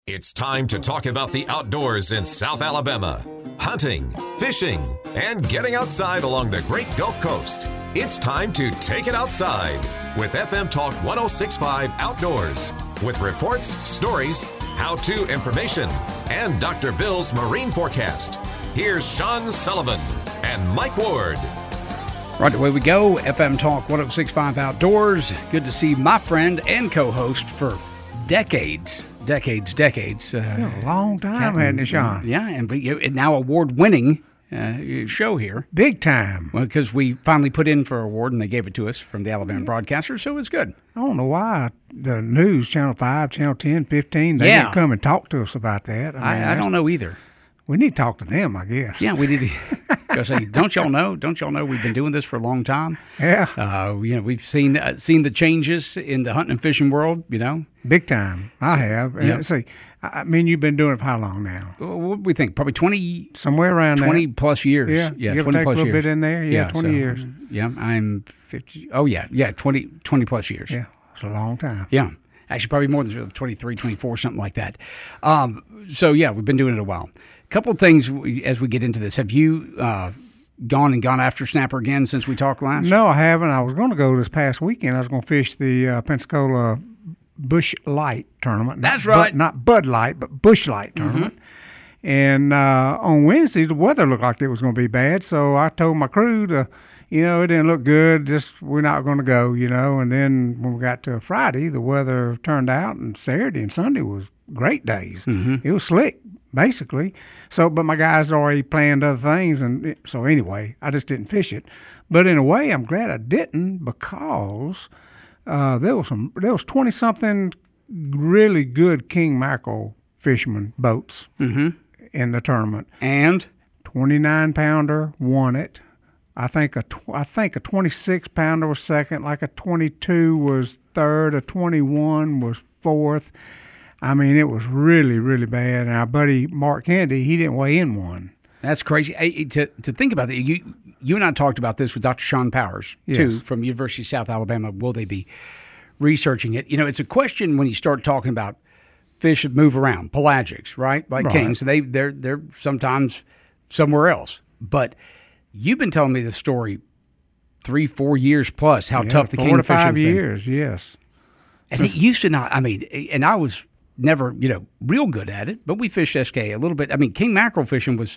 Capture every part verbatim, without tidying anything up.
It's time to talk about the outdoors in South Alabama. Hunting, fishing, and getting outside along the Great Gulf Coast. It's time to take it outside with F M Talk one oh six point five Outdoors. With reports, stories, how-to information, and Doctor Bill's marine forecast. Here's Sean Sullivan and Mike Ward. Right, away we go. F M Talk one oh six point five Outdoors. Good to see my friend and co-host for decades. Decades, decades. Uh, yeah, a long time, Captain, hadn't it, Sean? Yeah, and but now award-winning uh, show here. Big time. Well, because we finally put in for an award, and they gave it to us from the Alabama Broadcasters, so it was good. I don't know why the news, Channel five, Channel ten, fifteen, they yeah. didn't come and talk to us about that. I, mean, I, I don't know either. We need to talk to them, I guess. Yeah, we need to go say, don't y'all know? Don't y'all know we've been doing this for a long time? Yeah. Uh, you know, we've seen uh, seen the changes in the hunting and fishing world, you know. Big time. I have. And yep. See, I mean, you've been doing it for how long now? What do we think? Probably twenty Somewhere around twenty that. plus years. Yeah, yeah give twenty or take plus a little years. bit in there. Yeah, yeah twenty so, years. Yeah, I'm fifty. Oh, yeah, yeah, twenty, twenty plus years. Yeah, it's a long time. Yeah. Actually, probably more than twenty-three, twenty-four, something like that. Um, so, yeah, we've been doing it a while. A couple of things as we get into this. Have you uh, gone and gone after snapper again since we talked last? No, I haven't. I was going to go this past weekend. I was going to fish the uh, Pensacola Bush Light tournament. That's not right. Bud, not Bud Light, but Bush Light tournament. Mm-hmm. And uh, on Wednesday, the weather looked like it was going to be bad, so I told my crew to, you know, it didn't look good, just we're not going to go, you know. And then when we got to Friday, the weather turned out, and Saturday and Sunday was great days. Mm-hmm. It was slick, basically. So, but my guys had already planned other things, and it, so anyway, I just didn't fish it. But in a way, I'm glad I didn't, because uh, there was some, there was twenty-something really good king mackerel fishermen boats mm-hmm. in the tournament. And twenty-nine pounder won it. I think a tw- I think a twenty-six pounder was second, like a twenty-two was third, a twenty-one was fourth. I mean, it was really, really bad. And our buddy Mark Kennedy, he didn't weigh in one. That's crazy. Hey, to to think about that, you you and I talked about this with Doctor Sean Powers, yes. too, from University of South Alabama. Will they be researching it? You know, it's a question when you start talking about fish that move around, pelagics, right? Like right. kings. They, they're, they're sometimes somewhere else. But you've been telling me the story three, four years plus, how yeah, tough the kingfisher kingfisher Four to five been. years, yes. And so, it used to not, I mean, and I was never, you know, real good at it, but we fished S K a little bit. I mean, king mackerel fishing was,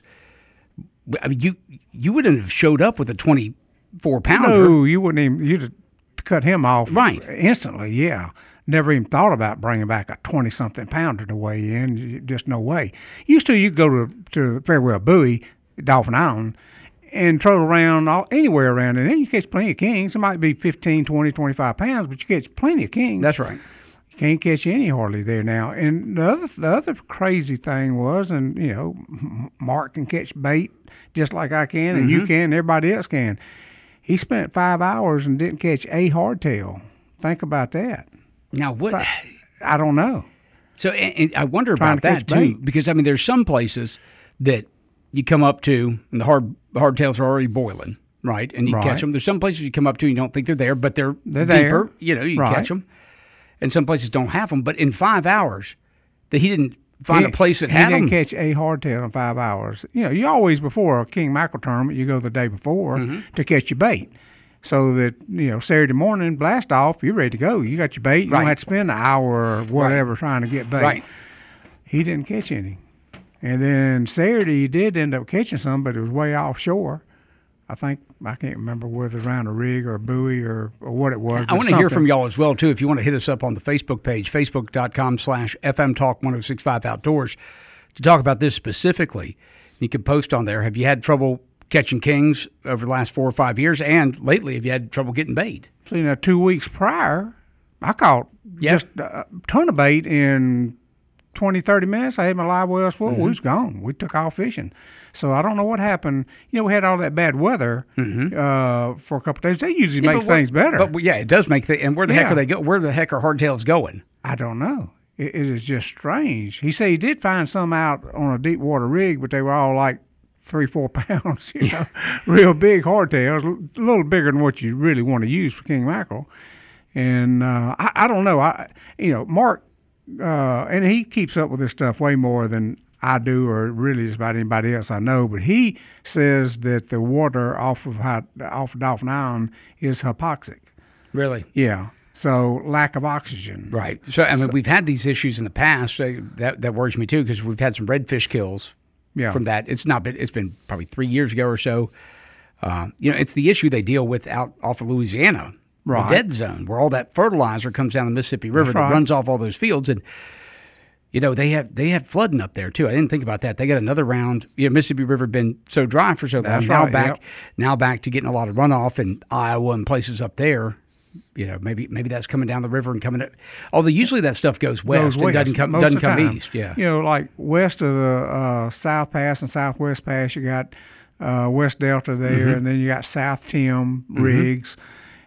I mean, you you wouldn't have showed up with a twenty-four pounder. No, you wouldn't even, you'd have cut him off right. instantly, yeah. Never even thought about bringing back a twenty-something pounder to weigh in. Just no way. Used to, you could go to, to Farewell Buoy, Dolphin Island, and troll around all, anywhere around, and then you catch plenty of kings. It might be fifteen, twenty, twenty-five pounds, but you catch plenty of kings. That's right. You can't catch any hardly there now. And the other, the other crazy thing was, and, you know, Mark can catch bait just like I can, and mm-hmm. you can, and everybody else can. He spent five hours and didn't catch a hardtail. Think about that. Now, what? But I don't know. So, and, and I wonder Trying about that, too, bait. because, I mean, there's some places that you come up to, and the hard hardtails are already boiling, right? And you right. catch them. There's some places you come up to and you don't think they're there, but they're, they're deeper. There. You know, you right. catch them. And some places don't have them. But in five hours, that he didn't find he, a place that he had didn't them. catch a hardtail in five hours. You know, you always, before a king mackerel tournament, you go the day before mm-hmm. to catch your bait. So that, you know, Saturday morning, blast off, you're ready to go. You got your bait. You right. don't have to spend an hour or whatever right. trying to get bait. Right. He didn't catch any. And then Saturday, he did end up catching some, but it was way offshore. I think, I can't remember whether around a rig or a buoy or, or what it was. I want to hear from y'all as well, too. If you want to hit us up on the Facebook page, facebook.com slash FM Talk 1065 Outdoors, to talk about this specifically. You can post on there. Have you had trouble catching kings over the last four or five years? And lately, have you had trouble getting bait? So, you know, two weeks prior, I caught yep. just a ton of bait in twenty, thirty minutes. I had my live wells full. Mm-hmm. We was gone. We took off fishing. So I don't know what happened. You know, we had all that bad weather mm-hmm. uh, for a couple of days. That usually yeah, makes what, things better. But yeah, it does make things. And where the yeah. heck are they go? Where the heck are hardtails going? I don't know. It, it is just strange. He said he did find some out on a deep water rig, but they were all like three, four pounds. You know, real big hardtails, a little bigger than what you really want to use for king mackerel. And uh, I, I don't know. I, you know, Mark uh, and he keeps up with this stuff way more than I do, or really just about anybody else I know. But he says that the water off of off of Dauphin Island is hypoxic. Really? Yeah. So lack of oxygen. Right. So I mean, so, we've had these issues in the past. So that that worries me too, because we've had some redfish kills. Yeah. From that, it's not been. It's been probably three years ago or so. Uh, you know, it's the issue they deal with out off of Louisiana, right. The dead zone, where all that fertilizer comes down the Mississippi River That's that right. runs off all those fields, and you know they have they have flooding up there too. I didn't think about that. They got another round. You know, Mississippi River been so dry for so long. That's now right, back, yep. now back to getting a lot of runoff in Iowa and places up there. You know, maybe maybe that's coming down the river and coming. Up, although usually that stuff goes west, goes west and doesn't come most doesn't of the come time. east. Yeah, you know, like west of the uh, South Pass and Southwest Pass, you got uh, West Delta there, mm-hmm. and then you got South Tim mm-hmm. Riggs,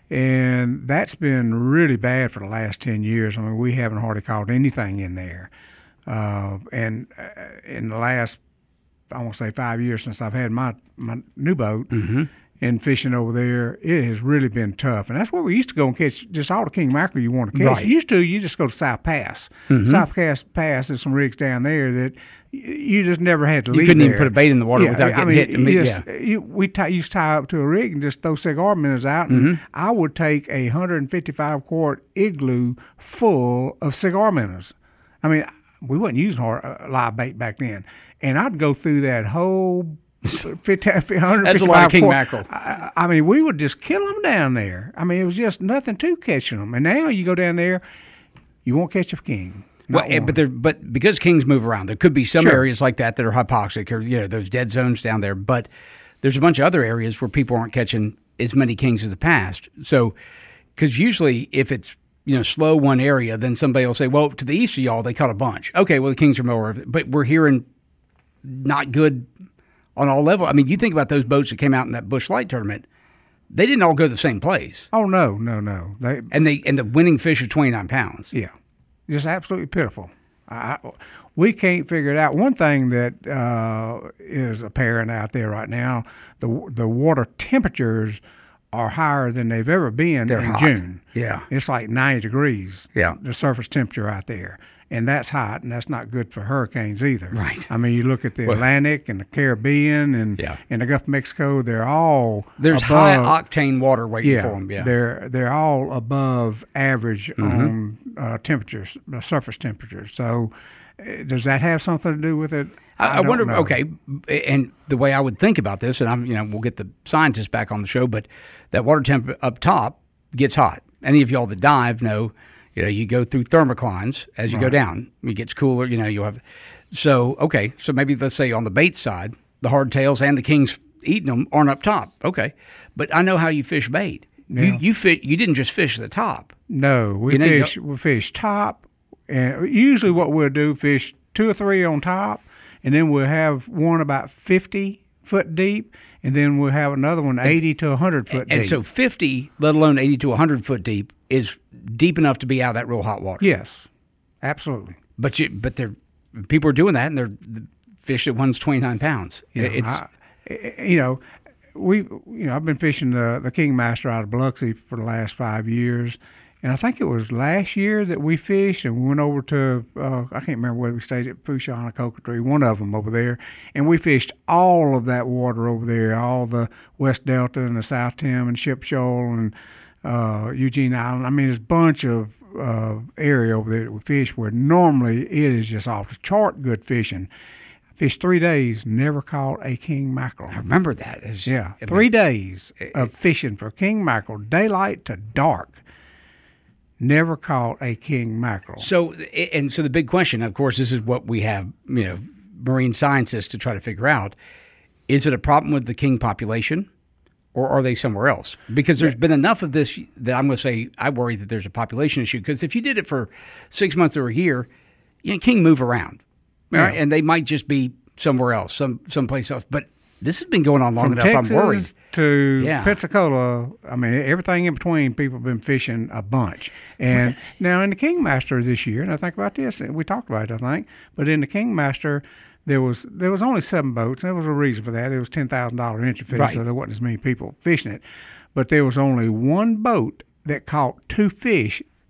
and that's been really bad for the last ten years. I mean, we haven't hardly caught anything in there, uh, and uh, in the last, I want to say five years since I've had my my new boat. Mm-hmm. And fishing over there, it has really been tough. And that's where we used to go and catch just all the king mackerel you want to catch. Right. Used to, you just go to South Pass. Mm-hmm. South Pass, Pass, there's some rigs down there that you just never had to you leave couldn't there. even put a bait in the water yeah, without getting I mean, hit. I mean, you just, yeah. you, we tie, used to tie up to a rig and just throw cigar minnows out. And mm-hmm. I would take a one hundred fifty-five quart igloo full of cigar minnows. I mean, we wasn't using hard, uh, live bait back then. And I'd go through that whole fifty, one That's a lot of king quart. mackerel. I, I mean, we would just kill them down there. I mean, it was just nothing to catching them. And now you go down there, you won't catch a king. Well, one. but there, but because kings move around, there could be some Sure. areas like that that are hypoxic, or you know those dead zones down there. But there's a bunch of other areas where people aren't catching as many kings as the past. So, because usually if it's you know slow one area, then somebody will say, well, to the east of y'all they caught a bunch. Okay, well the kings are more of it, but we're hearing not good on all levels. I mean, you think about those boats that came out in that Busch Light tournament; they didn't all go to the same place. Oh no, no, no. They and they and the winning fish are twenty-nine pounds. Yeah, just absolutely pitiful. I, we can't figure it out. One thing that uh, is apparent out there right now: the the water temperatures are higher than they've ever been They're in hot. June. Yeah, it's like ninety degrees. Yeah, the surface temperature out there. And that's hot, and that's not good for hurricanes either. Right. I mean, you look at the well, Atlantic and the Caribbean and yeah. and the Gulf of Mexico; they're all there's above, high octane water waiting yeah, for them. Yeah, they're they're all above average mm-hmm. on uh, temperatures, uh, surface temperatures. So, uh, does that have something to do with it? I, I, I wonder. know. Okay, and the way I would think about this, and I'm, you know, we'll get the scientists back on the show, but that water temp up top gets hot. Any of y'all that dive know. You know, you go through thermoclines as you right. go down. It gets cooler. You know, you have. So okay, so maybe let's say on the bait side, the hardtails and the kings eating them aren't up top. Okay, but I know how you fish bait. Yeah. You you fit. You didn't just fish the top. No, we you know, fish. We fish top, and usually what we'll do fish two or three on top, and then we'll have one about fifty foot deep, and then we'll have another one eighty to a hundred foot and, deep. And so fifty, let alone eighty to a hundred foot deep, is deep enough to be out of that real hot water. Yes, absolutely. But you, but they're people are doing that, and they're the fish that one's twenty nine pounds. You know, it's I, you know, we you know I've been fishing the the King Master out of Biloxi for the last five years, and I think it was last year that we fished and we went over to uh, I can't remember whether we stayed at Fushon or Cocoa, one of them over there, and we fished all of that water over there, all the West Delta and the South Tim and Ship Shoal and uh, Eugene Island. I mean, there's a bunch of uh, area over there that we fish where normally it is just off the chart good fishing. Fished three days, never caught a king mackerel. I remember that. It's, yeah, I mean, three days it, of fishing for king mackerel, daylight to dark. Never caught a king mackerel. So, and so the big question, of course, this is what we have, you know, marine scientists to try to figure out: is it a problem with the king population, or are they somewhere else? Because there's been enough of this that I'm going to say I worry that there's a population issue. Because if you did it for six months or a year, you know, king move around, right? Yeah. And they might just be somewhere else, some someplace else. But this has been going on long From enough. Texas I'm worried. To yeah. Pensacola, I mean, everything in between, people have been fishing a bunch. And now in the King Master this year, and I think about this, we talked about it, I think, but in the King Master, there was there was only seven boats, and there was a reason for that. It was ten thousand dollars entry fee, right. so there wasn't as many people fishing it. But there was only one boat that caught two fish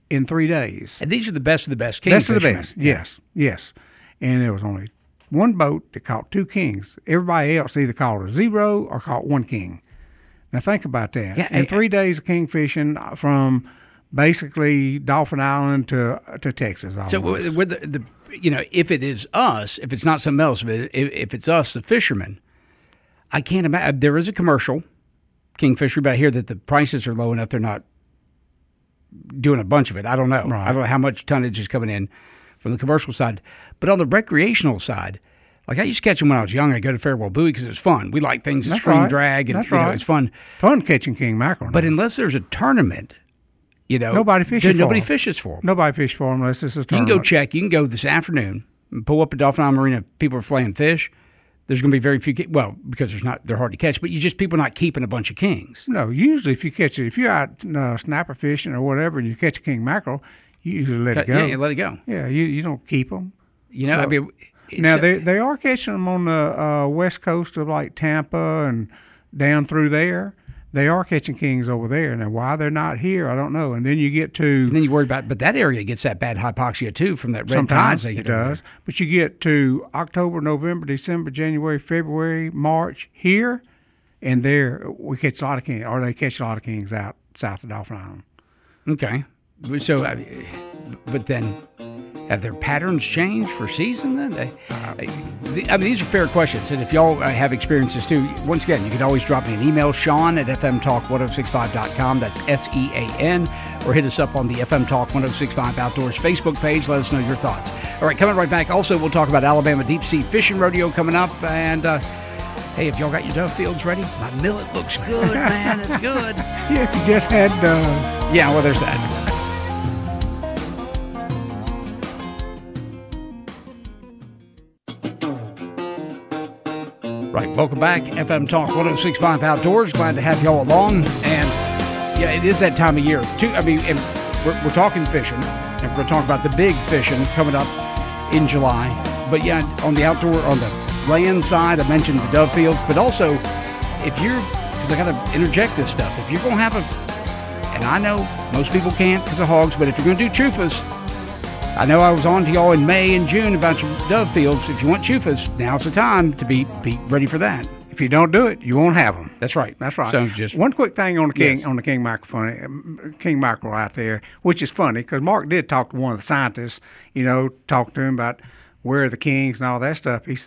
in three days. And these are the best of the best king Best of the fishermen. best, yes, yes. And there was only one boat that caught two kings. Everybody else either caught a zero or caught one king. Now think about that. Yeah, in I- three days of king fishing from basically Dauphin Island to to Texas. Almost. So with the, the you know, if it is us, if it's not something else, if, if it's us, the fishermen, I can't imagine. There is a commercial, Kingfisher, but I hear that the prices are low enough they're not doing a bunch of it. I don't know. Right. I don't know how much tonnage is coming in from the commercial side. But on the recreational side, like I used to catch them when I was young. I'd go to Farewell Buoy because it was fun. We like things that That's screen right. drag, and That's you know, right. it's fun. Fun catching king mackerel. But now. unless there's a tournament, you know, Nobody fishes for Nobody 'em. fishes for them. Nobody fish for them unless it's a You can tournament. go check. You can go this afternoon and pull up at Dauphin Island Marina. People are flaying fish. There's going to be very few. ki- Well, because there's not, they're hard to catch. But you just people not keeping a bunch of kings. No, usually if you catch it, if you're out uh, snapper fishing or whatever, and you catch a king mackerel, you usually let it go. Yeah, you let it go. Yeah, you you don't keep them. You know, I So- mean, it's- Now they they are catching them on the uh, west coast of like Tampa and down through there. They are catching kings over there. Now why they're not here, I don't know. And then you get to and then you worry about, but that area gets that bad hypoxia too from that red sometimes tides they it get over does, but you get to October, November, December, January, February, March here, and there we catch a lot of kings, or they catch a lot of kings out south of Dauphin Island. there. Okay, so, I mean, but then have their patterns changed for season? Then, they, I mean, these are fair questions, and if y'all uh, have experiences too, once again, you can always drop me an email, Sean at f m talk ten sixty-five dot com. That's S E A N, or hit us up on the F M Talk ten sixty-five Outdoors Facebook page. Let us know your thoughts. All right, coming right back. Also, we'll talk about Alabama Deep Sea Fishing Rodeo coming up, and uh, hey, if y'all got your dove fields ready, my millet looks good, man. It's good. Yeah, if you just had doves. Yeah, well, there's that. Right, welcome back. F M Talk ten sixty-five Outdoors. Glad to have y'all along. And yeah, it is that time of year. Too, I mean, and we're, we're talking fishing, and we're going to talk about the big fishing coming up in July. But yeah, on the outdoor, on the land side, I mentioned the dove fields, but also if you're, because I got to interject this stuff, if you're going to have a, and I know most people can't because of hogs, but if you're going to do chufas, I know I was on to y'all in May and June about your dove fields. If you want chufas, now's the time to be, be ready for that. If you don't do it, you won't have them. That's right. That's right. So just one quick thing on the king Yes. on the king mackerel, king mackerel out there, which is funny because Mark did talk to one of the scientists. You know, talk to him about where are the kings and all that stuff. He's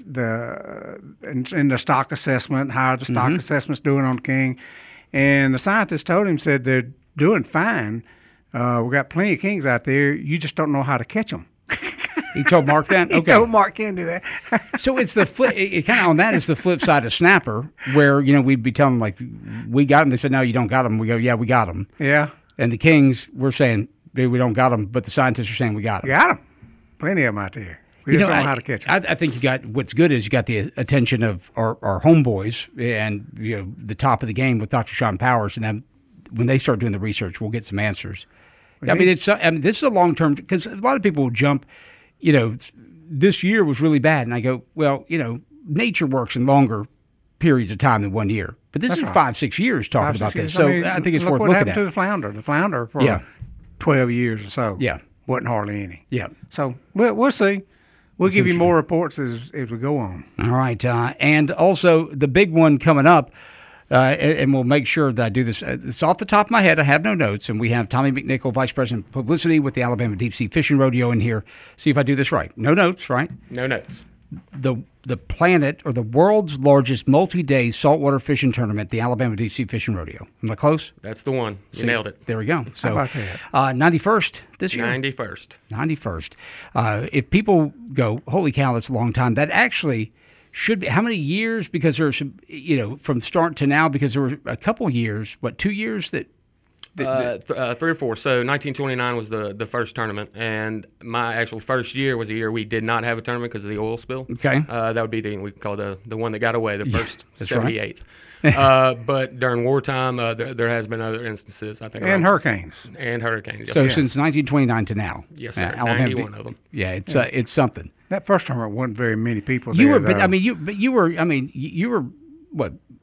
the in, in the stock assessment, how the stock Mm-hmm. assessment's doing on the king, and the scientist told him said they're doing fine. Uh, we got plenty of kings out there. You just don't know how to catch them. he told Mark that. He Okay. told Mark can't do that. So it's the flip. It, it kind of on that is the flip side of snapper, where you know we'd be telling them like we got them. They said no, you don't got them. We go yeah, we got them. Yeah, And the kings, we're saying "Dude, we don't got them, but the scientists are saying we got them. we got them. Plenty of them out there. We just don't know how to catch them. I, I think you got what's good is you got the attention of our, our homeboys and you know the top of the game with Doctor Sean Powers, and then when they start doing the research, we'll get some answers. I mean, it's I mean, this is a long term because a lot of people will jump. You know, this year was really bad, and I go, well, you know, nature works in longer periods of time than one year, but this That's is right. five, six years talking Five, about six this, years. so I, mean, think it's look worth what looking happened at. to the flounder. The flounder for Yeah. twelve years or so. Yeah. wasn't hardly any. Yeah. So we'll, we'll see. We'll give you more reports as as we go on. All right, uh, and also the big one coming up, uh, and, and we'll make sure that I do this. Uh, it's off the top of my head. I have no notes, and we have Tommy McNichol, Vice President of Publicity with the Alabama Deep Sea Fishing Rodeo, in here. See if I do this right. No notes, right? No notes. The the planet or the world's largest multi-day saltwater fishing tournament, the Alabama Deep Sea Fishing Rodeo. Am I close? That's the one. You See? nailed it. There we go. So, about that? Uh, ninety-first this year. ninety-first. ninety-first. Uh, if people go, holy cow, that's a long time, that actually should be, how many years? Because there's, some, you know, from start to now, because there were a couple years, what, two years that, that, Uh, th- uh, three or four. So nineteen twenty-nine was the, the first tournament, and my actual first year was a year we did not have a tournament because of the oil spill. Okay. Uh, that would be the we call the the one that got away, the first that's right. seventy-eighth. uh, but during wartime, uh, there, there has been other instances. I think And around- hurricanes. and hurricanes. Yes, so sir. since nineteen twenty-nine to now. Yes, sir. Alabama ninety-one Deep- of them. Yeah, it's, Uh, it's something. That first tournament wasn't very many people You there. were, but though. I mean, you, but you were, I mean, you, you were, what,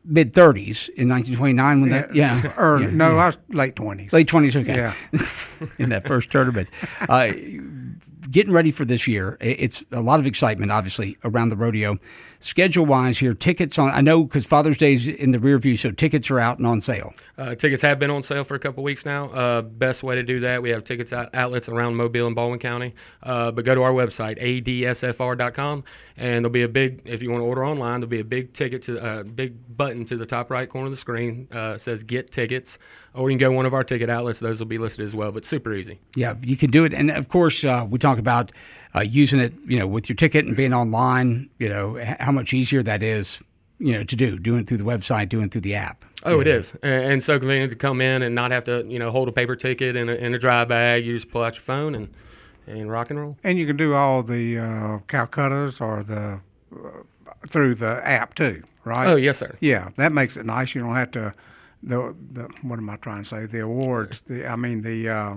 mid thirties in nineteen twenty-nine when that, yeah. Or, yeah, no, yeah. I was late twenties. Late twenties, okay. Yeah. In that first tournament. Uh, getting ready for this year, it's a lot of excitement, obviously, around the rodeo. Schedule-wise here, tickets on, I know because Father's Day is in the rear view, so tickets are out and on sale. Uh, tickets have been on sale for a couple weeks now. Uh, best way to do that, we have tickets out, outlets around Mobile and Baldwin County. Uh, but go to our website, A D S F R dot com, and there'll be a big, if you want to order online, there'll be a big ticket to a uh, big button to the top right corner of the screen. Uh, it says Get Tickets. Or you can go to one of our ticket outlets. Those will be listed as well, but super easy. Yeah, you can do it. And, of course, uh, we talk about uh, using it, you know, with your ticket and being online, you know, how much easier that is, you know, to do, doing it through the website, doing it through the app. Oh, it is. And, and so convenient to come in and not have to, you know, hold a paper ticket in a, in a dry bag. You just pull out your phone and, and rock and roll. And you can do all the uh, Calcuttas or the uh, through the app too, right? Oh, yes, sir. Yeah, that makes it nice. You don't have to, the, the what am I trying to say? The awards, the I mean the, uh,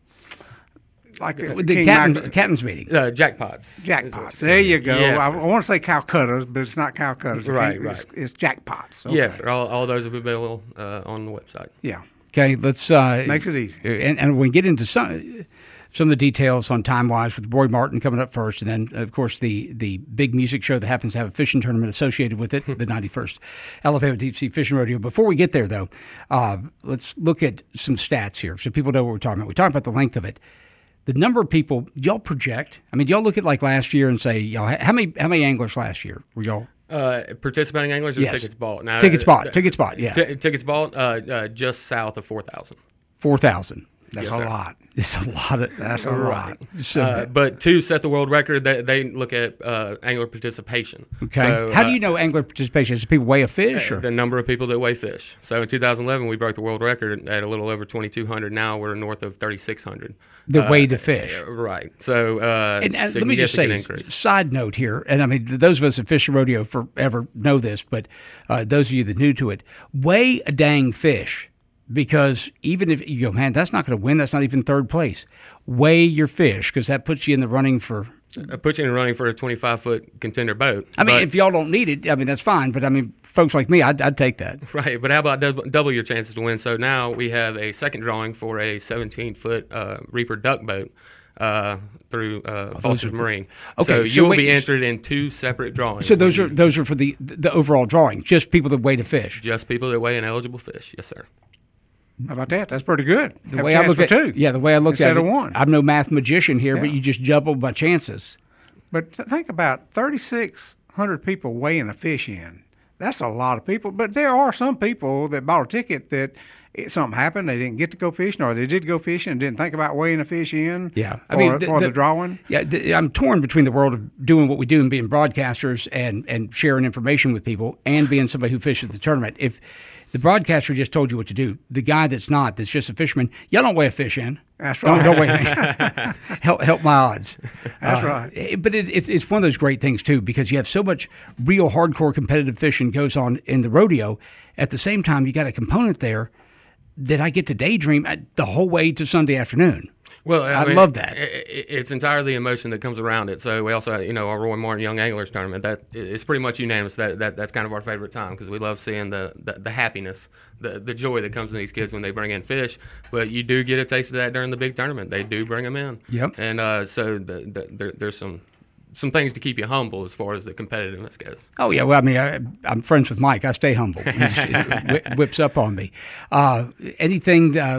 like the, the captain, captain's meeting. Uh, jackpots. Jackpots. There you go. Yes, I, I want to say Calcuttas, but it's not Calcuttas. Right, it's, right. It's jackpots. Okay. Yes, sir. All, all those will be available uh, on the website. Yeah. Okay, let's uh, makes it easy. And, and we get into some some of the details on time wise with Roy Martin coming up first, and then of course the the big music show that happens to have a fishing tournament associated with it, the ninety-first Alabama Deep Sea Fishing Rodeo. Before we get there, though, uh, let's look at some stats here so people know what we're talking about. We talked about the length of it. The number of people y'all project. I mean, y'all look at like last year and say, y'all how many how many anglers last year were y'all? Uh, participating anglers or yes. tickets bought? Now, tickets bought. Uh, tickets bought. Yeah. T- tickets bought. Uh, uh, just south of four thousand. Four thousand. That's yes, a sir. lot. It's a lot. Of, That's a right. lot. So, uh, but to set the world record, they, they look at uh, angler participation. Okay. So, How uh, do you know angler participation? Is it people weigh a fish? Or? The number of people that weigh fish. So in two thousand eleven, we broke the world record at a little over twenty-two hundred. Now we're north of thirty-six hundred. The uh, weight of fish. Uh, right. So uh, and, and let me just say, increase. Side note here, and I mean, those of us that fish the rodeo forever know this, but uh, those of you that are new to it, weigh a dang fish. Because even if you go, man, that's not going to win. That's not even third place. Weigh your fish because that puts you in the running for. Uh, puts you in the running for a twenty-five foot contender boat. I mean, but, if y'all don't need it, I mean, that's fine. But I mean, folks like me, I'd, I'd take that. Right. But how about double, double your chances to win? So now we have a second drawing for a seventeen foot uh, Reaper duck boat. Uh, through uh, oh, Foster's Marine. Okay, so, so you'll wait, be entered in two separate drawings. So those you, are those are for the the overall drawing, just people that weigh the fish. Just people that weigh an eligible fish. Yes, sir. How about that? That's pretty good. The Have way I look at two yeah, the way I look instead at it, of one. I'm no math magician here, yeah. but you just doubled my chances. But think about thirty-six hundred people weighing a fish in. That's a lot of people. But there are some people that bought a ticket that it, something happened, they didn't get to go fishing, or they did go fishing and didn't think about weighing a fish in. Yeah, for, I mean the, for the, the drawing. Yeah, the, I'm torn between the world of doing what we do and being broadcasters and and sharing information with people, and being somebody who fishes the tournament. If the broadcaster just told you what to do, the guy that's not, that's just a fisherman, y'all don't weigh a fish in. That's right. Don't, don't weigh help help my odds. That's uh, right. But it, it's it's one of those great things too, because you have so much real hardcore competitive fishing goes on in the rodeo. At the same time, you got a component there that I get to daydream the whole way to Sunday afternoon. Well, I, I mean, love that. It, it's entirely the emotion that comes around it. So we also, have, you know, our Roy Martin Young Anglers Tournament. That it's pretty much unanimous. That, that that's kind of our favorite time because we love seeing the, the, the happiness, the the joy that comes in these kids when they bring in fish. But you do get a taste of that during the big tournament. They do bring them in. Yep. And uh, so the, the, there, there's some. Some things to keep you humble as far as the competitiveness goes. Oh, yeah. Well, I mean, I, I'm friends with Mike. I stay humble. He just whips up on me. Uh, anything, uh,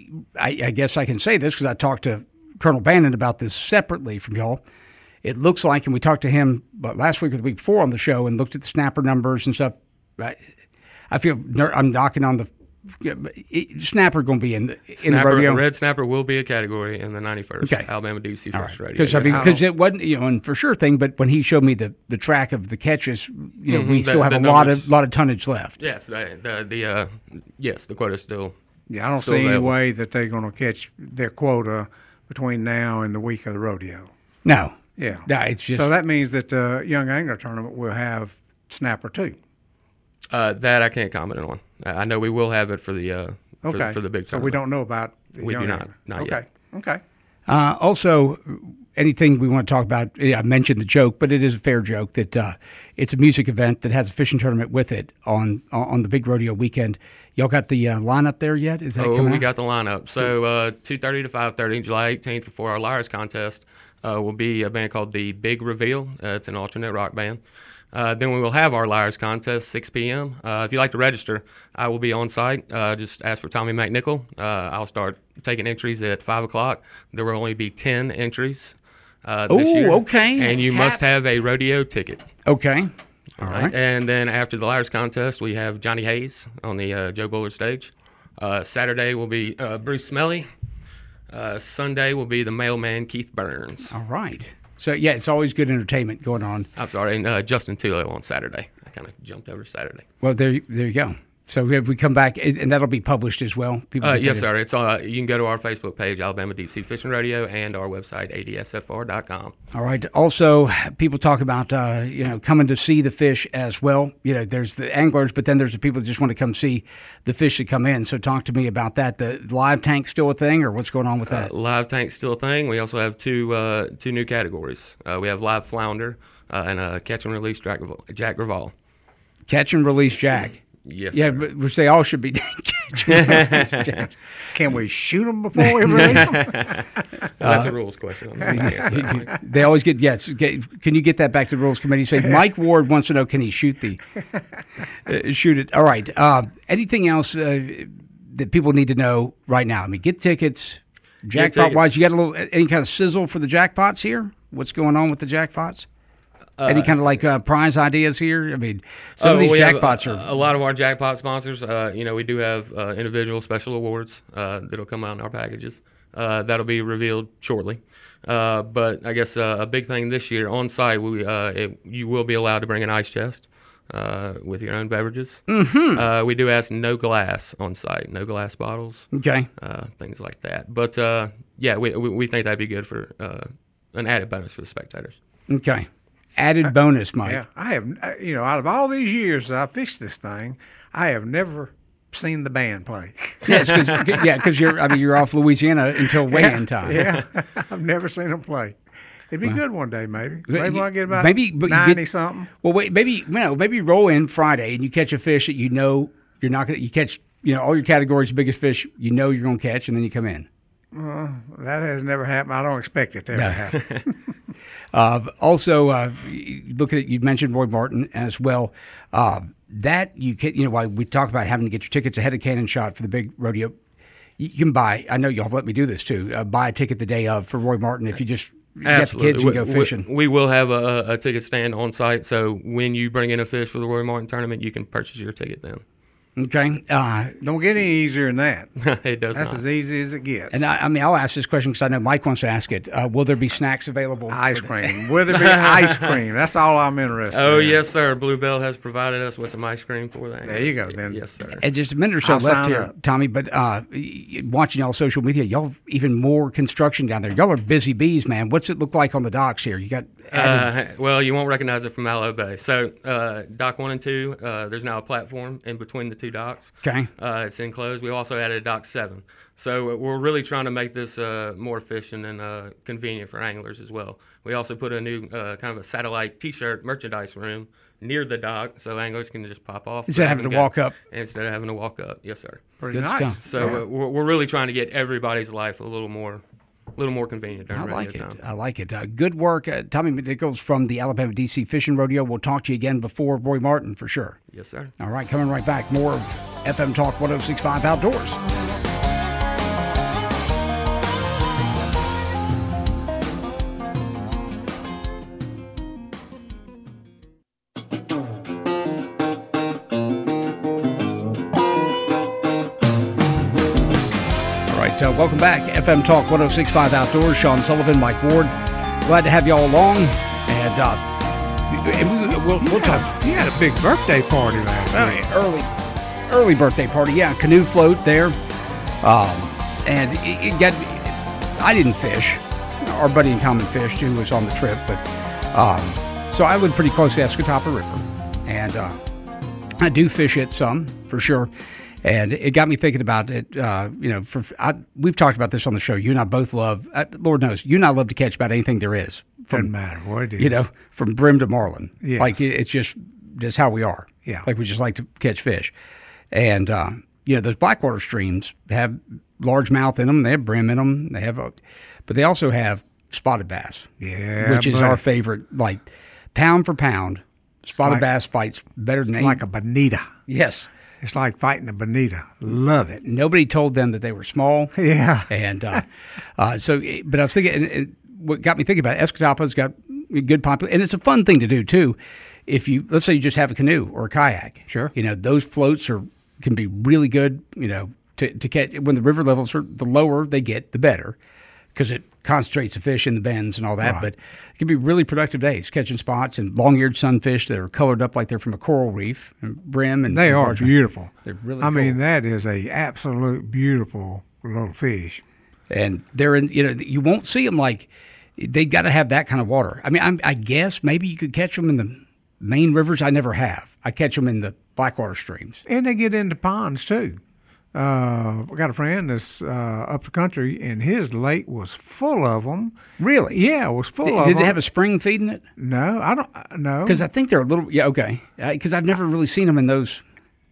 I, I guess I can say this because I talked to Colonel Bannon about this separately from y'all. It looks like, and we talked to him but last week or the week before on the show and looked at the snapper numbers and stuff. I, I feel ner- I'm knocking on the Yeah, it, snapper going to be in the, in snapper, the rodeo. A red snapper will be a category in the ninety-first okay. Alabama Deep Sea Fish Rodeo. Because I mean, because it wasn't, you know, and for sure thing. But when he showed me the, the track of the catches, you know, mm-hmm. we the, still have a numbers, lot of lot of tonnage left. Yes, the the, the uh, yes, the quota is still. Yeah, I don't still see any available. way that they're going to catch their quota between now and the week of the rodeo. No. Yeah. No, it's just so that means that the Young Angler Tournament will have snapper too. Uh, that I can't comment on. I know we will have it for the uh, for, okay. for the big tournament. So we don't know about the We Young do not. Angler. Not okay. yet. Okay. Uh, also, anything we want to talk about, yeah, I mentioned the joke, but it is a fair joke that uh, it's a music event that has a fishing tournament with it on on the big rodeo weekend. Y'all got the uh, lineup there yet? Is that oh, coming we out? got the lineup. So uh, two thirty to five thirty, July eighteenth, before our Liars contest, uh, will be a band called the Big Reveal. Uh, it's an alternate rock band. Uh, then we will have our Liars contest, six p.m. Uh, if you'd like to register, I will be on site. Uh, just ask for Tommy McNichol. Uh, I'll start taking entries at five o'clock. There will only be ten entries uh, this Ooh, year. okay. And you Cap- must have a rodeo ticket. Okay. All right. And then after the Liars contest, we have Johnny Hayes on the uh, Joe Bullard stage. Uh, Saturday will be uh, Bruce Smelly. Uh, Sunday will be the mailman Keith Burns. All right. So, yeah, it's always good entertainment going on. I'm sorry, and uh, Justin Tulio on Saturday. I kind of jumped over Saturday. Well, there, there you go. So if we come back, and that'll be published as well? People Uh, can yes, get it. sir. It's uh, you can go to our Facebook page, Alabama Deep Sea Fishing Rodeo, and our website, A D S F R dot com. All right. Also, people talk about, uh, you know, coming to see the fish as well. You know, there's the anglers, but then there's the people that just want to come see the fish that come in. So talk to me about that. The live tank still a thing, or what's going on with that? Uh, live tank's still a thing. We also have two uh, two new categories. Uh, we have live flounder uh, and uh, catch and release Jack, Jack Graval. Catch and release Jack. Yes, Yeah, sir. but which they all should be catch and release Jack. Can we shoot them before we release them? Well, that's a rules question. I'm not gonna answer that one. They always get, yes. Get, can you get that back to the rules committee? Say, Mike Ward wants to know, can he shoot the, uh, shoot it? All right. Uh, anything else uh, that people need to know right now? I mean, get tickets. Jackpot wise, you got a little, any kind of sizzle for the jackpots here? What's going on with the jackpots? Uh, any kind of like uh, prize ideas here? I mean, some Oh, of these we have jackpots a, are. a lot of our jackpot sponsors. Uh, you know, we do have uh, individual special awards uh, that'll come out in our packages. Uh, that'll be revealed shortly. Uh, but I guess uh, a big thing this year on site, we uh, it, you will be allowed to bring an ice chest uh, with your own beverages. Mm-hmm. Uh, we do ask no glass on site, no glass bottles, Okay. uh, things like that. But uh, yeah, we, we we think that'd be good for uh, an added bonus for the spectators. Okay. Added bonus, Mike. Yeah, I have. uh, You know, out of all these years that I fished this thing, I have never seen the band play. Yes, cause, yeah, because you're. I mean, you're off Louisiana until weigh-in time. Yeah, I've never seen them play. It'd be good one day, maybe. Maybe when I get about Maybe, but you ninety get- something. Well, wait, maybe you know, maybe you roll in Friday and you catch a fish that you know you're not going to. You catch, you know, all your categories, biggest fish you know you're going to catch, and then you come in. That has never happened. I don't expect it to ever No. happen. Uh, also, uh, looking at you mentioned Roy Martin as well. Uh, that you can, you know, while we talk about having to get your tickets ahead of Cannon Shot for the big rodeo, you can buy. I know y'all have let me do this too. Uh, buy a ticket the day of for Roy Martin if you just get the kids and go We- fishing. We, we will have a, a ticket stand on site, so when you bring in a fish for the Roy Martin tournament, you can purchase your ticket then. Okay. Uh, Don't get any easier than that. It does That's not. as easy as it gets. and I, I mean, I'll ask this question because I know Mike wants to ask it. Uh, will there be snacks available? Ice for the- cream. Will there be ice cream? That's all I'm interested Oh, in. yes, sir. Bluebell has provided us with some ice cream for that. There you go, then. Yes, sir. And just a minute or so I'll left sign here, up. Tommy. But uh, watching y'all social media, y'all even more construction down there. Y'all are busy bees, man. What's it look like on the docks here? You got added, Uh, well, you won't recognize it from Mallow Bay. So, uh, dock one and two, uh, there's now a platform in between the two docks. okay. Uh, it's enclosed. We also added dock seven. So we're really trying to make this uh, more efficient and uh, convenient for anglers as well. We also put a new uh, kind of a satellite T-shirt merchandise room near the dock, so anglers can just pop off. Instead of grab having and to go. walk up. Instead of having to walk up, yes, sir. Pretty Good nice. stuff. So Yeah. uh, we're, we're really trying to get everybody's life a little more, a little more convenient during I radio like it. time. I like it. Uh, good work, uh, Tommy McNichols from the Alabama D C Fishing Rodeo. We'll talk to you again before Roy Martin for sure. Yes, sir. All right, coming right back. More of F M Talk one oh six point five Outdoors. All right, uh, welcome back. F M Talk one oh six point five Outdoors. Sean Sullivan, Mike Ward. Glad to have you all along. And, uh, and we, we'll, we'll talk. You had a big birthday party last Oh, night. yeah, early, early birthday party. Yeah, canoe float there, um, and it, it got. I didn't fish. Our buddy in common fished, who was on the trip, but um, so I live pretty close to Escatawpa River, and uh, I do fish it some for sure. And it got me thinking about it. Uh, you know, for I, we've talked about this on the show. You and I both love, uh, Lord knows, you and I love to catch about anything there is. Doesn't From, matter what it is. You know, from brim to marlin. Yes. Like, it- it's just, just how we are. Yeah. Like, we just like to catch fish. And, uh, you know, those blackwater streams have largemouth in them. They have brim in them. They have, a, but they also have spotted bass. Yeah, Which is buddy. our favorite. Like, pound for pound, spotted like- bass fights better than any. Like a bonita. Yes. It's like fighting a bonita. Love it. Nobody told them that they were small. Yeah. And uh, uh, so, but I was thinking, and, and what got me thinking about it, Escatapa's got a good popular, and it's a fun thing to do too. If you, let's say you just have a canoe or a kayak. Sure. You know, those floats are can be really good, you know, to, to catch, when the river levels are, the lower they get, the better, because it concentrates the fish in the bends and all that. Right. But it can be really productive days catching spots and long-eared sunfish that are colored up like they're from a coral reef and brim. And They and are largemouth. beautiful. They're really I mean, cool. that is a absolute beautiful little fish. And they're in, you know, you won't see them like, they got to have that kind of water. I mean, I'm, I guess maybe you could catch them in the main rivers. I never have. I catch them in the blackwater streams. And they get into ponds, too. Uh, I got a friend that's uh, up the country, and his lake was full of them. Really? Yeah, it was full Did, of did them. they have a spring feeding it? No, I don't uh, know. Because I think they're a little, yeah, okay. Because I've never really seen them in those.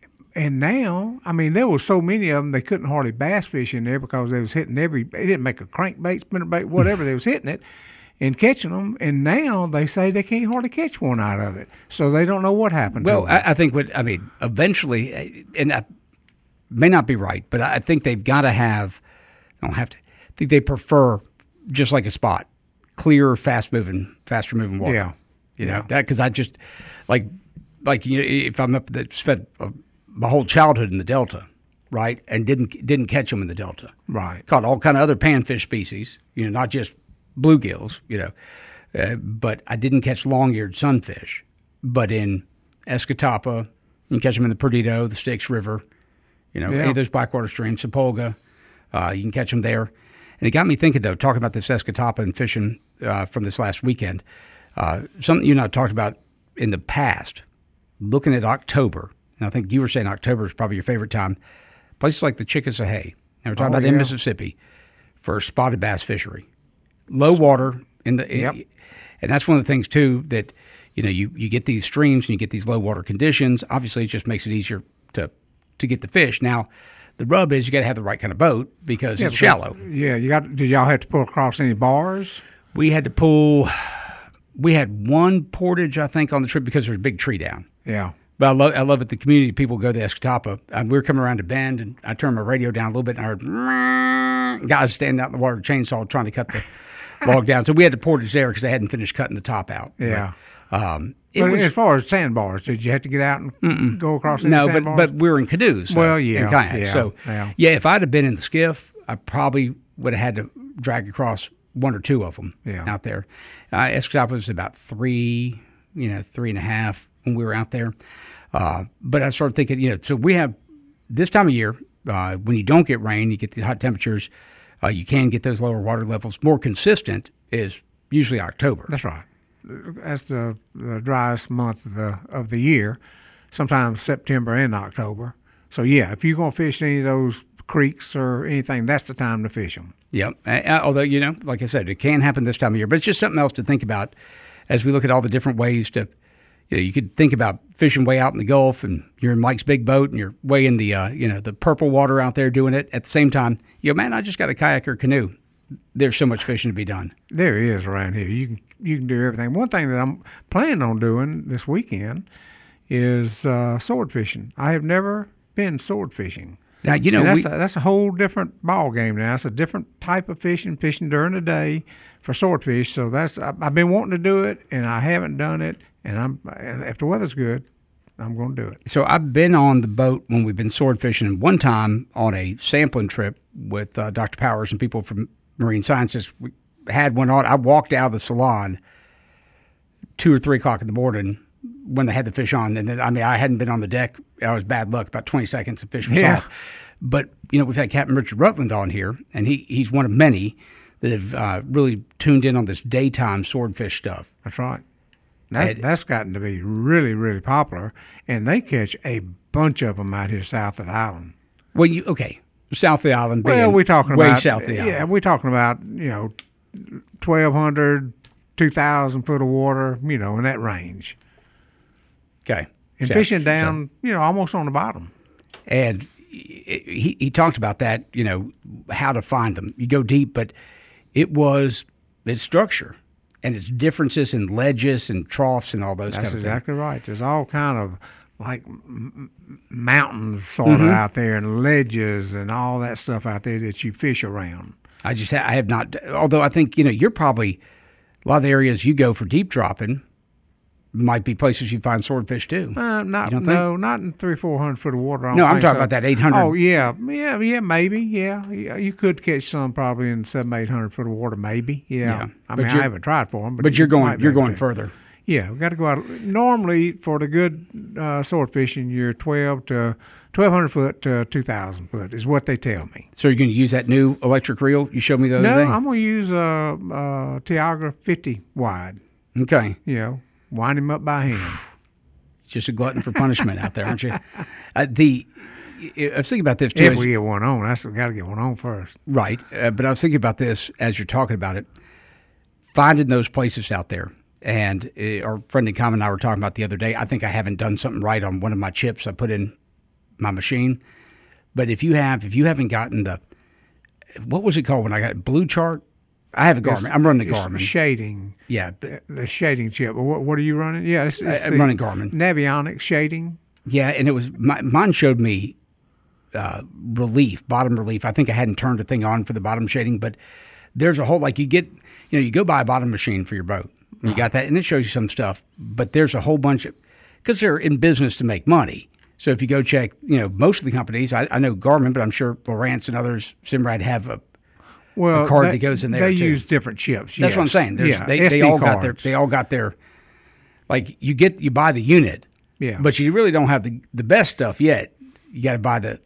And now, I mean, there was so many of them, they couldn't hardly bass fish in there because they was hitting every, they didn't make a crankbait, spinnerbait, whatever, they was hitting it and catching them. And now they say they can't hardly catch one out of it. So they don't know what happened Well, to them. I, I think what, I mean, eventually, and I may not be right, but I think they've got to have, I don't have to, I think they prefer just like a spot, clear, fast moving, faster moving water. Yeah. You Yeah. know, that, because I just, like, like you know, if I'm up, that spent a, my whole childhood in the Delta, right, and didn't didn't catch them in the Delta. Right. Caught all kind of other panfish species, you know, not just bluegills, you know, uh, but I didn't catch long-eared sunfish. But in Escatapa, you can catch them in the Perdido, the Styx River, you know, Yeah. any of those blackwater streams, Sapulga, uh, you can catch them there. And it got me thinking, though, talking about this Escatapa and fishing uh, from this last weekend, uh, something you and I talked about in the past, looking at October. And I think you were saying October is probably your favorite time. Places like the Chickasahee, and we're talking Oh, about in yeah. Mississippi, for spotted bass fishery. Low water in the, Yep. and that's one of the things too that you know you, you get these streams and you get these low water conditions. Obviously, it just makes it easier to to get the fish. Now, the rub is you got to have the right kind of boat because Yeah, it's because- shallow. Yeah, you got. Did y'all have to pull across any bars? We had to pull. We had one portage, I think, on the trip because there was a big tree down. Yeah. But I love, I love it. The community people go to Escatapa. And we were coming around to Bend, and I turned my radio down a little bit, and I heard "Meow," guys standing out in the water with a chainsaw trying to cut the log down. So we had to portage there because they hadn't finished cutting the top out. Yeah. But, um, it But was, as far as sandbars, did you have to get out and go across any no, but sandbars? but we were in canoes. so- Well, yeah, and kayaks. yeah, so yeah. yeah, if I'd have been in the skiff, I probably would have had to drag across one or two of them Yeah. out there. Uh, Escatapa was about three, you know, three and a half when we were out there. Uh, but I started thinking, you know, so we have this time of year uh, when you don't get rain, you get the hot temperatures, uh, you can get those lower water levels. More consistent is usually October. That's right. That's the, the driest month of the of the year. Sometimes September and October. So yeah, if you're gonna fish any of those creeks or anything, that's the time to fish them. Yep. Uh, although, you know, like I said, it can happen this time of year, but it's just something else to think about as we look at all the different ways to, you know, you could think about fishing way out in the Gulf and you're in Mike's big boat and you're way in the, uh, you know, the purple water out there doing it. At the same time, you go, man, I just got a kayak or canoe. There's so much fishing to be done. There is around here. You can you can do everything. One thing that I'm planning on doing this weekend is uh, sword fishing. I have never been sword fishing. Now, you know, And that's we, a, that's a whole different ball game now. It's a different type of fishing, fishing during the day for swordfish. So that's I, I've been wanting to do it, and I haven't done it. And I'm and if the weather's good, I'm going to do it. so I've been on the boat when we've been sword fishing, and one time on a sampling trip with uh, Doctor Powers and people from Marine Sciences. We had one on. I walked out of the salon two or three o'clock in the morning when they had the fish on, and then I mean I hadn't been on the deck. I was bad luck. About twenty seconds, the fish was Yeah. off. But you know, we've had Captain Richard Rutland on here, and he he's one of many that have uh, really tuned in on this daytime swordfish stuff. That's right. That, And- that's gotten to be really, really popular, and they catch a bunch of them out here south of the island. Well, you okay? South of the island. Well, being we're talking way about south of the island. Yeah, we're talking about you know, twelve hundred, two thousand foot of water. You know, in that range. Okay. And So- fishing so- down, you know, almost on the bottom. And he he talked about that, you know, how to find them. You go deep, but it was its structure and its differences in ledges and troughs and all those That's kind of exactly right. There's all kind of like m- m- mountains sort Mm-hmm. of out there and ledges and all that stuff out there that you fish around. things. I just ha- I have not. Although I think you know you're probably a lot of the areas you go for deep dropping might be places you find swordfish too. Uh, not You don't think? no, not in three, four hundred foot of water. I don't No, I'm think talking so. about that eight hundred. Oh yeah, yeah, yeah, maybe, yeah. Yeah, you could catch some probably in seven, eight hundred foot of water, maybe. Yeah, Yeah. I But mean, I you're- haven't tried for them, but, But you're you going might be you're able going to. further. Yeah, we got to go out. Normally, for the good uh, sword fishing, you're twelve to twelve hundred foot to two thousand foot is what they tell me. So you're going to use that new electric reel you showed me the other No, day? I'm going to use a uh, uh, Tiagra fifty wide. Okay. You know, wind him up by hand. Just a glutton for punishment out there, aren't you? Uh, the I was thinking about this too. If as- we get one on, that's we got to get one on first. Right. Uh, but I was thinking about this as you're talking about it, finding those places out there. And uh, our friend in common and I were talking about the other day, I think I haven't done something right on one of my chips I put in my machine. But if you have, if you haven't gotten the, what was it called when I got Blue Chart? I have a Garmin. It's- I'm running the it's Garmin. shading. yeah. But, The shading chip. What, what are you running? Yeah, it's, it's I- I'm the running Garmin. Navionics shading. yeah. And it was, my, mine showed me uh, relief, bottom relief. I think I hadn't turned the thing on for the bottom shading, but there's a whole, like you get, you know, you go buy a bottom machine for your boat. You got that, and it shows you some stuff. But there's a whole bunch of, because they're in business to make money. So if you go check, you know, most of the companies, I, I know Garmin, but I'm sure Lowrance and others, Simrad have a. Well, A card they, that goes in there, They too. use different chips. That's what I'm yes. saying. There's, yeah, they, S D they all got their. cards. They all got their. Like you get, you buy the unit. Yeah. But you really don't have the the best stuff yet. You got to buy the.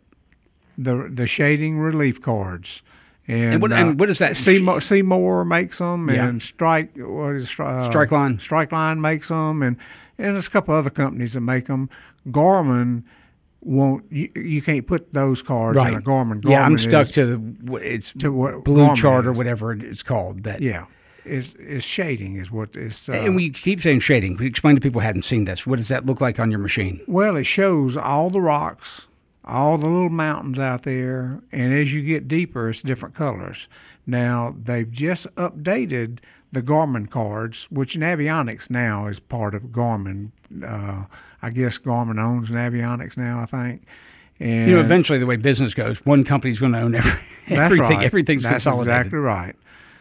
the the shading relief cards. And, And what- and what is that? Seymour, Seymour makes them, Yeah. and Strike what is uh, Strike Line. Strike Line makes them, and and there's a couple other companies that make them. Garmin won't. You, you can't put those cards in a Garmin. Garmin yeah, I'm stuck is, to the. It's to what Blue Garmin Chart or is. whatever it's called. That. Yeah, is is shading is what is. Uh, And we keep saying shading. We explain to people who hadn't seen this. What does that look like on your machine? Well, it shows all the rocks, all the little mountains out there, and as you get deeper, it's different colors. Now, they've just updated the Garmin cards, which Navionics now is part of Garmin. Uh, I guess Garmin owns Navionics now, I think. And You know, eventually, the way business goes, one company's going to own every, that's everything. right. Everything's That's consolidated. exactly right.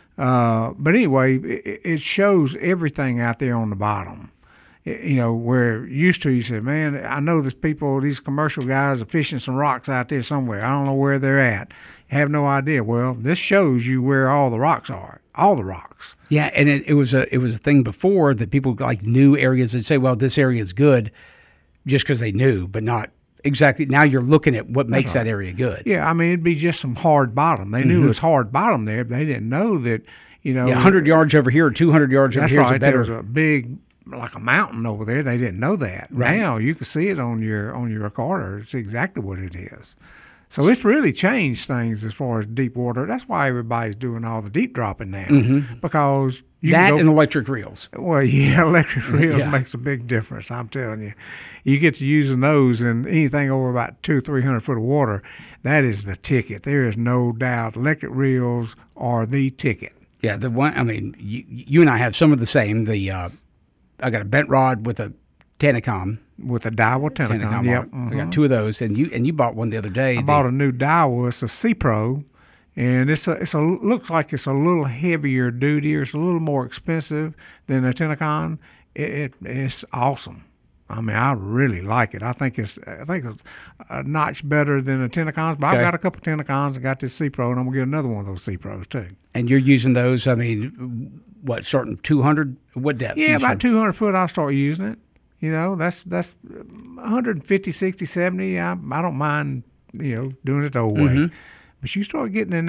Uh, but anyway, it, it shows everything out there on the bottom. You know, where used to you say, man, I know these people, these commercial guys are fishing some rocks out there somewhere. I don't know where they're at. Have no idea. Well, this shows you where all the rocks are, all the rocks. Yeah, and it, it was a it was a thing before that people like knew areas. They'd say, well, this area is good, just because they knew, but not exactly. Now you're looking at what makes that area good. Yeah, I mean, it'd be just some hard bottom. They knew it was hard bottom there, but they didn't know that, you know. Yeah, one hundred yards over here or two hundred yards over That's here is right. a better. There was a big, like a mountain over there. They didn't know that. Right. Now you can see it on your on your recorder. It's exactly what it is. So it's really changed things as far as deep water. That's why everybody's doing all the deep dropping now, because you that can go, and electric reels. well, yeah, electric reels Yeah. makes a big difference. I'm telling you, you get to using those, and anything over about two, three hundred foot of water, that is the ticket. There is no doubt. Electric reels are the ticket. Yeah, the one. I mean, you, you and I have some of the same. The uh, I got a bent rod with a Tenacom. With a Daiwa Tenacom, Tenacom yep. on it. I mhm. got two of those, and you and you bought one the other day. I bought a new Daiwa. It's a C Pro, and it's a it's a looks like it's a little heavier duty, or it's a little more expensive than a Tenacon. It, it it's awesome. I mean, I really like it. I think it's I think it's a notch better than a Tenacons. But Okay. I've got a couple of Tenacons. I got this C Pro, and I'm gonna get another one of those C Pros too. And you're using those. I mean, what starting two hundred? What depth? Yeah, You about said? two hundred foot. I'll start using it. You know, that's that's one fifty, sixty, seventy. I I don't mind, you know, doing it the old way. But you start getting in that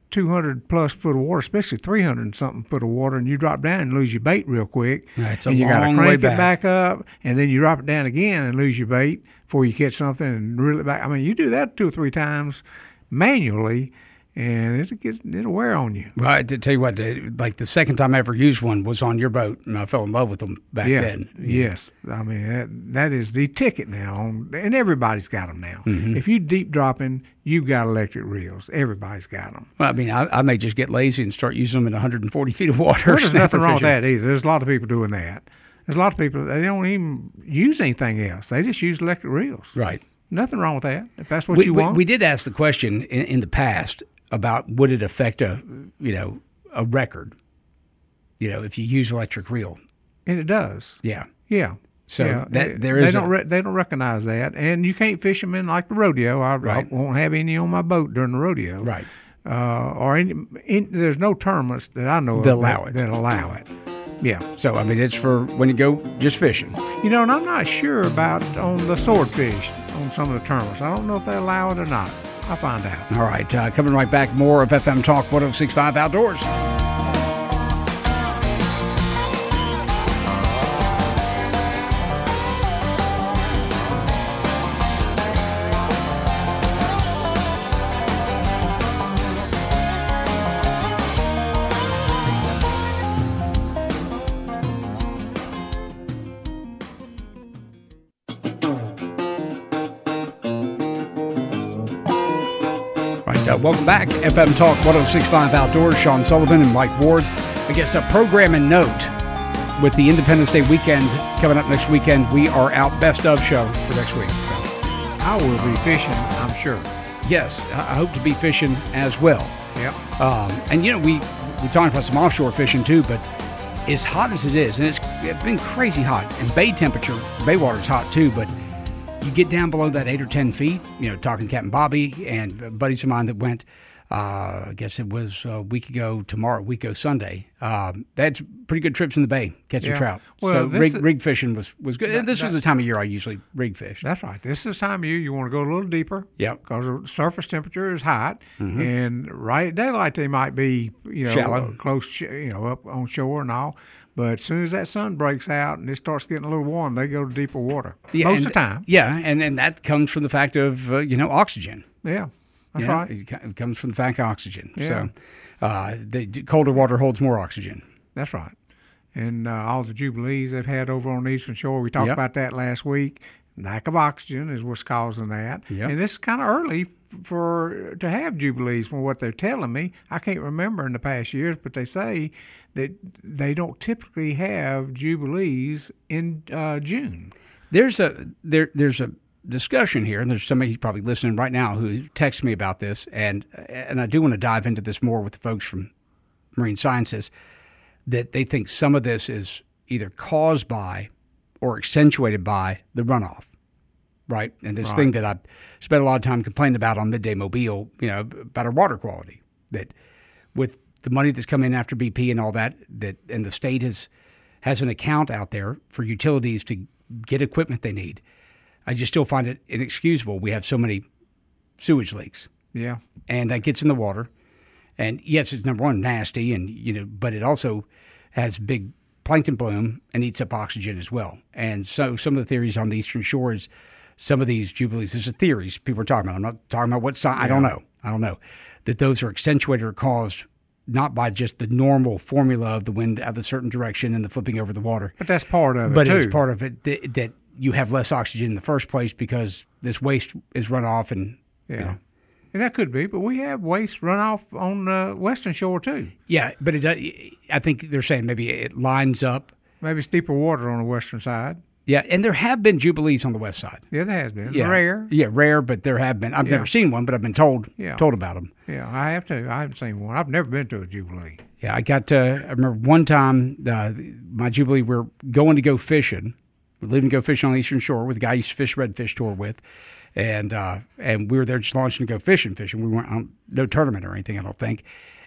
two hundred plus foot of water, especially three hundred and something foot of water, and you drop down and lose your bait real quick. Yeah, it's a and you got to long crank way it back. back up, and then you drop it down again and lose your bait before you catch something and reel it back. I mean, you do that two or three times manually, and it gets it'll wear on you. Right. To tell you what, uh, like the second time I ever used one was on your boat, and I fell in love with them back yes, then. Yes. I mean, that, that is the ticket now, on, and everybody's got them now. Mm-hmm. If you deep dropping, you've got electric reels. Everybody's got them. Well, I mean, I, I may just get lazy and start using them in one hundred forty feet of water. Well, there's nothing wrong with fishing. that either. There's a lot of people doing that. There's a lot of people, they don't even use anything else. They just use electric reels. Right. Nothing wrong with that, if that's what We, you we, want. we did ask the question in, in the past about would it affect a, you know, a record, you know, if you use electric reel. and it does. Yeah. Yeah. So yeah. that they, there they is don't a- re- they don't recognize that, and you can't fish them in like the rodeo. I, Right. I won't have any on my boat during the rodeo. Right. Uh, or any, in, there's no tournaments that I know That of allow that, it. that allow it. Yeah. So, I mean, it's for when you go just fishing. You know, and I'm not sure about on the swordfish on some of the tournaments. I don't know if they allow it or not. I'll find out. All right. Uh, coming right back, more of F M Talk one oh six point five Outdoors. Right, uh, welcome back. F M Talk one oh six point five Outdoors. Sean Sullivan and Mike Ward. I guess a program and note with the Independence Day weekend coming up next weekend. We are out best of show for next week. So, I will be fishing, I'm sure. yes, I I hope to be fishing as well. Yep. Um, and you know, we we talked about some offshore fishing too, but as hot as it is, and it's, it's been crazy hot, and bay temperature, bay water's hot too, but you get down below that eight or ten feet, you know, talking to Captain Bobby and buddies of mine that went, uh, I guess it was a week ago tomorrow, week ago Sunday. Um, they had some pretty good trips in the bay catching Yeah. trout. Well, so this rig, is- rig fishing was, was good. That- this was that- the time of year I usually rig fish. That's right. This is the time of year you want to go a little deeper. Yep. Because the surface temperature is hot, and right at daylight they might be, you know, Shallow. close, sh- you know, up on shore and all. But as soon as that sun breaks out and it starts getting a little warm, they go to deeper water. Yeah, Most and- of the time. Yeah, and, and that comes from the fact of, uh, you know, oxygen. Yeah. That's You know, right. It co- it comes from the fact of oxygen. Yeah. So uh, the d- colder water holds more oxygen. That's right. And uh, all the jubilees they've had over on the Eastern Shore, we talked Yep. about that last week. Lack of oxygen is what's causing that. Yep. And this is kind of early f- for to have jubilees from what they're telling me. I can't remember in the past years, but they say that they don't typically have jubilees in uh, June. There's a there there's a discussion here, and there's somebody who's probably listening right now who texts me about this, and and I do want to dive into this more with the folks from Marine Sciences, that they think some of this is either caused by or accentuated by the runoff, right? And this Right. thing that I spent a lot of time complaining about on Midday Mobile, you know, about our water quality, that with the money that's come in after B P and all that, that and the state has has an account out there for utilities to get equipment they need. I just still find it inexcusable. We have so many sewage leaks, Yeah. and that gets in the water. And yes, it's number one nasty, and you know, but it also has big plankton bloom and eats up oxygen as well. And so, some of the theories on the Eastern Shore is some of these jubilees. These are theories people are talking about. I'm not talking about what science. I don't know. I don't know that those are accentuated or caused not by just the normal formula of the wind out of a certain direction and the flipping over the water, But that's part of it, but too. it's part of it that, that you have less oxygen in the first place because this waste is run off and Yeah. you know. And that could be, but we have waste runoff on the Western Shore, too. Yeah, but it does, I think they're saying maybe it lines up. Maybe it's deeper water on the western side. Yeah, and there have been jubilees on the west side. Yeah, there has been. Yeah, Rare. Yeah, rare, but there have been. I've Yeah. never seen one, but I've been told Yeah. told about them. Yeah, I have too. I haven't seen one. I've never been to a Jubilee. Yeah, I got. Uh, I remember one time uh, my jubilee. We're going to go fishing. We're leaving to go fishing on the Eastern Shore with a guy I used to fish redfish tour with, and uh, and we were there just launching to go fishing. Fishing. We weren't on no tournament or anything. I don't think.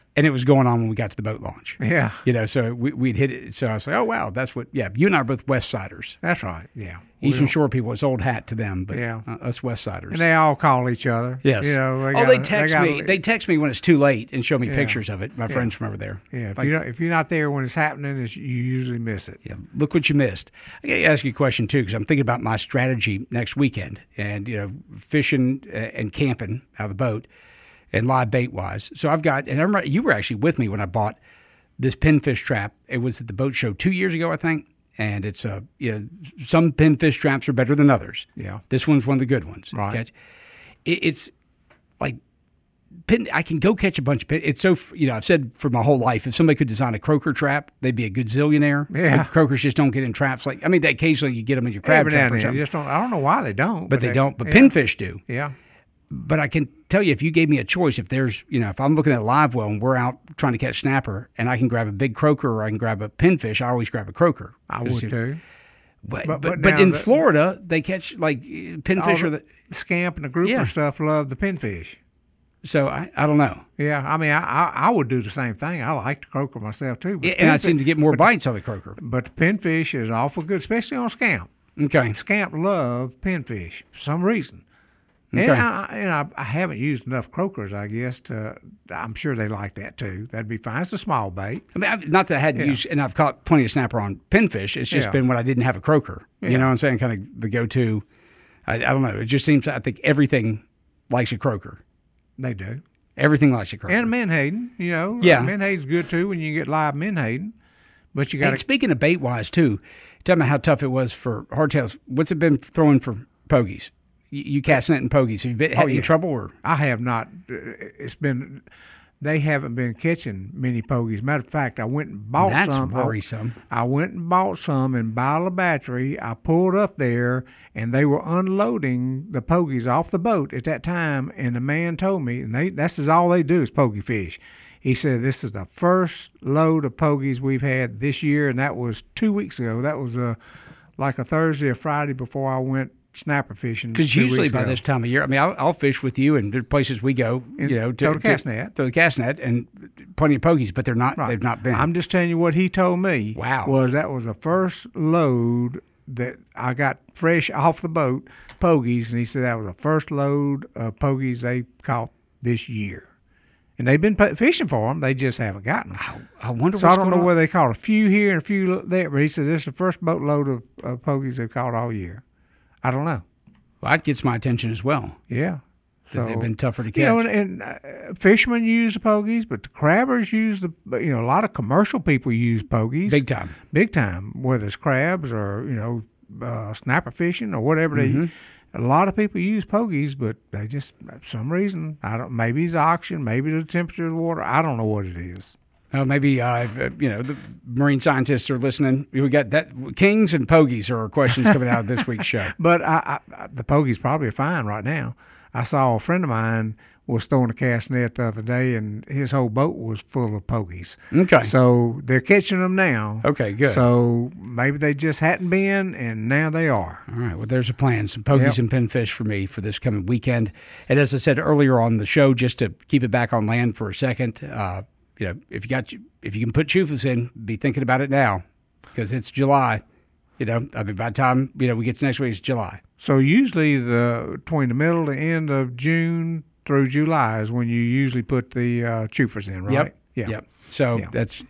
And it was going on when we got to the boat launch. Yeah. You know, so we, we'd hit it. So I was like, oh, wow, that's what, yeah, you and I are both West Siders. That's right, yeah. Eastern Shore people, it's old hat to them, but yeah. uh, us West Siders. And they all call each other. Yes. You know, they oh, gotta, they text they me. gotta, They text me when it's too late and show me yeah. pictures of it. My yeah. friends from over there. Yeah, if, like, you don't, if you're not there when it's happening, it's, you usually miss it. Yeah, look what you missed. I got to ask you a question, too, because I'm thinking about my strategy next weekend and, you know, fishing and camping out of the boat and live bait-wise. So I've got, and I remember you were actually with me when I bought this pinfish trap. It was at the boat show two years ago, I think. And it's a, you know, some pinfish traps are better than others. Yeah. This one's one of the good ones. Right. Catch. It, it's like, pin. I can go catch a bunch of pin. It's so, you know, I've said for my whole life, if somebody could design a croaker trap, they'd be a good zillionaire. Yeah. But croakers just don't get in traps. Like, I mean, occasionally you get them in your crab Every trap now or and then, something. you just don't, I don't know why they don't. But, but they, they don't. But yeah. pinfish do. Yeah. But I can tell you, if you gave me a choice, if there's, you know, if I'm looking at a live well and we're out trying to catch snapper and I can grab a big croaker or I can grab a pinfish, I always grab a croaker. I would too. But But- but, but but now in the- Florida, they catch like pinfish All or the. the scamp and the grouper Yeah. stuff love the pinfish. So I, I don't know. Yeah, I mean, I, I I would do the same thing. I like the croaker myself too. But Yeah, and I pinfish- seem to get more but, bites on the croaker. But the pinfish is awful good, especially on scamp. Okay. Scamp love pinfish for some reason. Okay. And, I, and I, I haven't used enough croakers, I guess. To I'm sure they like that too. That'd be fine. It's a small bait. I mean, I, not that I hadn't Yeah. used, and I've caught plenty of snapper on pinfish. It's just Yeah. been when I didn't have a croaker. Yeah. You know what I'm saying? Kind of the go-to. I, I don't know. It just seems, I think everything likes a croaker. They do. Everything likes a croaker. And menhaden, you know. Yeah. Menhaden's good too when you get live menhaden. But you got And to. speaking of bait-wise, too, tell me how tough it was for hardtails. What's it been throwing for pogies? You, you casting it in pogies. Have you been, had Oh, any yeah. trouble? Or? I have not. uh, It's been. They haven't been catching many pogies. Matter of fact, I went and bought That's some. I- worrisome. I went and bought some in Bottle Battery. I pulled up there, and they were unloading the pogies off the boat at that time. And the man told me, and they that's is all they do is pogie fish. He said this is the first load of pogies we've had this year, and that was two weeks ago. That was a like a Thursday or Friday before I went snapper fishing. Because two usually weeks by ago. this time of year, I mean, I'll, I'll fish with you, and there are places we go, And you know, to throw the cast net. throw the cast net, and plenty of pogies, but they're not. Right. They've not been. I'm just telling you what he told me. Wow. Was that was the first load that I got fresh off the boat, pogies, and he said that was the first load of pogies they caught this year. And they've been p- fishing for them, they just haven't gotten them. I, I wonder So what's I don't going know on. whether they caught a few here and a few there, but he said this is the first boatload of, of pogies they've caught all year. I don't know. Well, that gets my attention as well. Yeah. That they've been tougher to catch. You know, and, and uh, fishermen use the pogies, but the crabbers use the. You know, a lot of commercial people use pogies. Big time. Big time. Whether it's crabs or you know, uh, snapper fishing or whatever Mm-hmm. they. A lot of people use pogies, but they just for some reason I don't. Maybe it's oxygen, maybe the temperature of the water. I don't know what it is. Well, maybe uh, you know the marine scientists are listening. We got that kings and pogies are our questions coming out of this week's show. But I, I, the pogies probably are fine right now. I saw a friend of mine was throwing a cast net the other day, and his whole boat was full of pogies. Okay. So they're catching them now. Okay, good. So maybe they just hadn't been, and now they are. All right. Well, there's a plan. Some pogies Yep. and pinfish for me for this coming weekend. And as I said earlier on the show, just to keep it back on land for a second, uh, you know, if you got if you can put chufas in, be thinking about it now because it's July. You know, I mean, by the time you know we get to next week, it's July. So usually the between the middle to end of June through July is when you usually put the uh, chufers in, right? Yep. Yeah. Yep. So Yeah. that's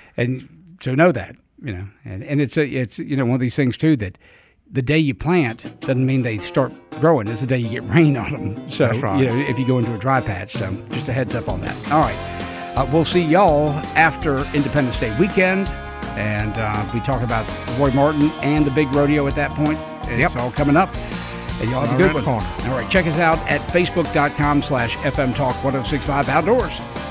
and so know that you know, and and it's a, it's you know one of these things too that the day you plant doesn't mean they start growing. It's the day you get rain on them. So That's right. you know if you go into a dry patch. So just a heads up on that. All right. Uh, we'll see y'all after Independence Day weekend, and uh, we talk about Roy Martin and the big rodeo at that point. It's Yep. all coming up. And y'all have a Right good around one. the corner. All right, check us out at facebook.com slash FM Talk ten sixty-five Outdoors.